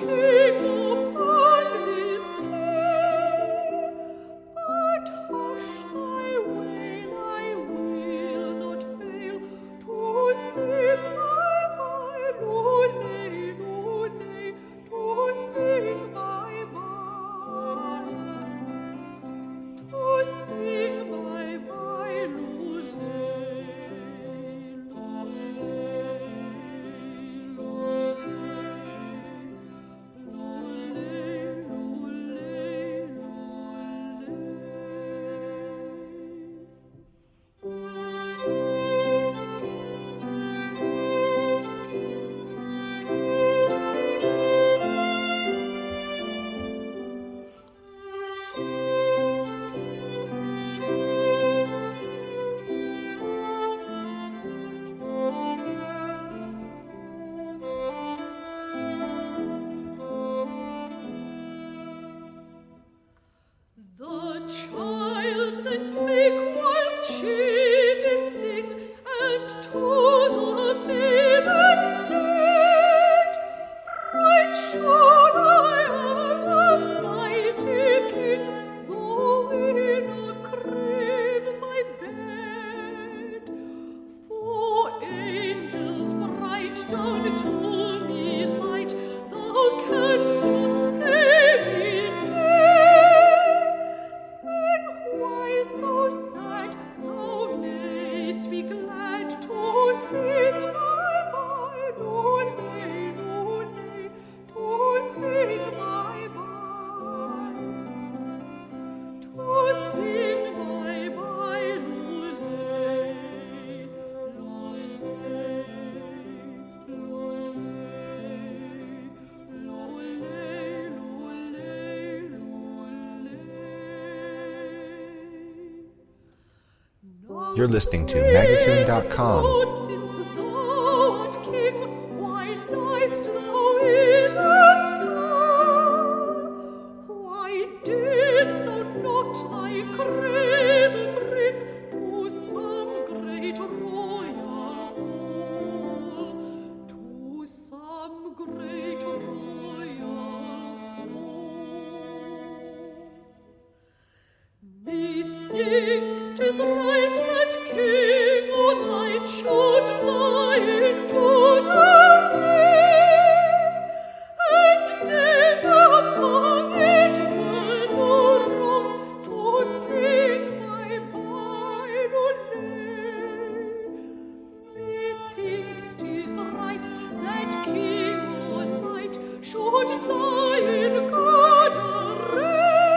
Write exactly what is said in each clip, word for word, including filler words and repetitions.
You're listening to Magatune dot com. Methinks 'tis right that king or knight should lie in good array, and then among it were no wrong to sing my bye-lo-lay. Methinks 'tis right that king or knight should lie in good array,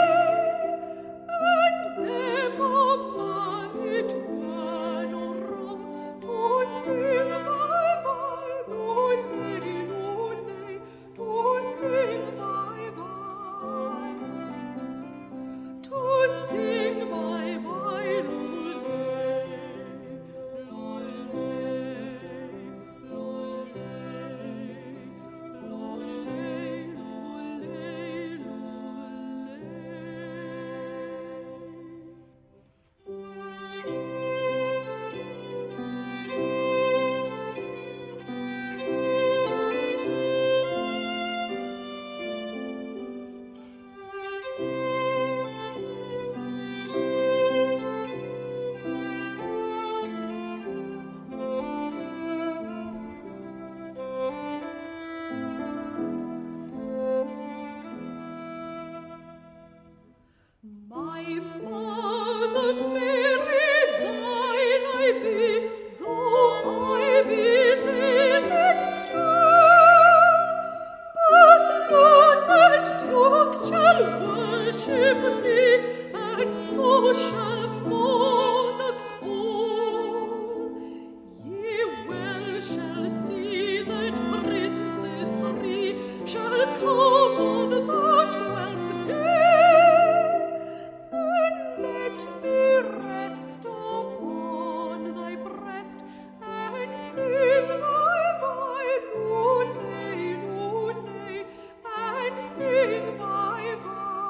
and so shall monarchs all. Ye well shall see that princes three shall come on the twelfth day. Then let me rest upon thy breast and sing my bye-lo-lay, lo-lay, and sing bye-bye.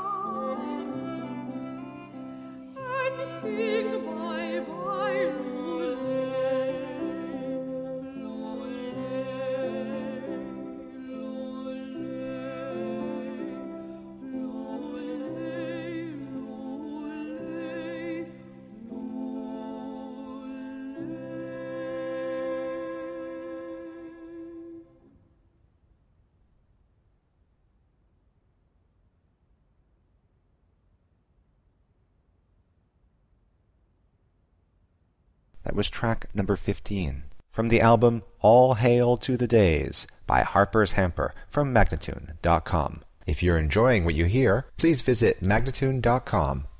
Sing bye bye, lo-lay, lo-lay, lo-lay. That was track number fifteen. From the album All Hail to the Days by Harper's Hamper from Magnatune dot com. If you're enjoying what you hear, please visit Magnatune dot com